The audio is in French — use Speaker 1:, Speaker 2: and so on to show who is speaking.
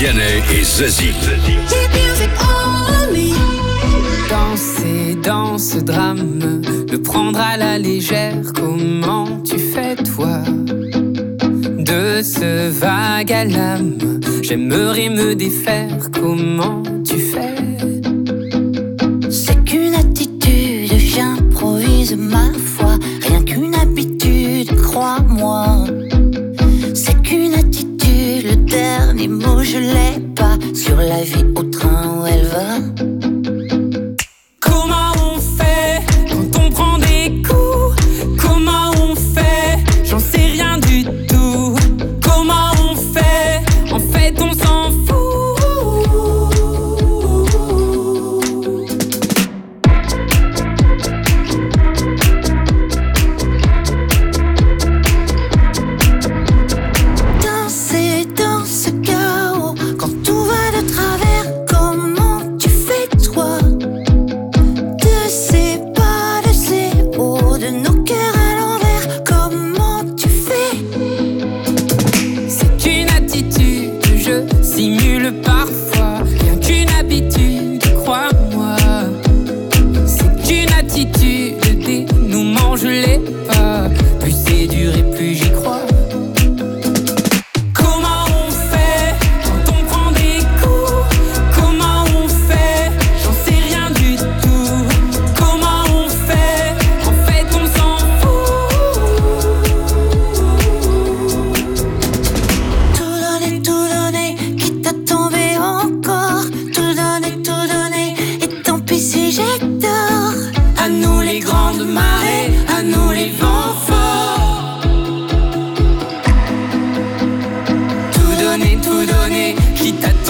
Speaker 1: Vianney et Zazie.
Speaker 2: Danser dans ce drame, le prendre à la légère, comment tu fais toi? De ce vague à l'âme, j'aimerais me défaire, comment tu fais?
Speaker 3: C'est qu'une attitude, j'improvise ma foi, rien qu'une habitude, crois-moi. C'est qu'une attitude, le dernier mot je l'ai pas, sur la vie au train où elle va.
Speaker 2: Tout donner, quitte à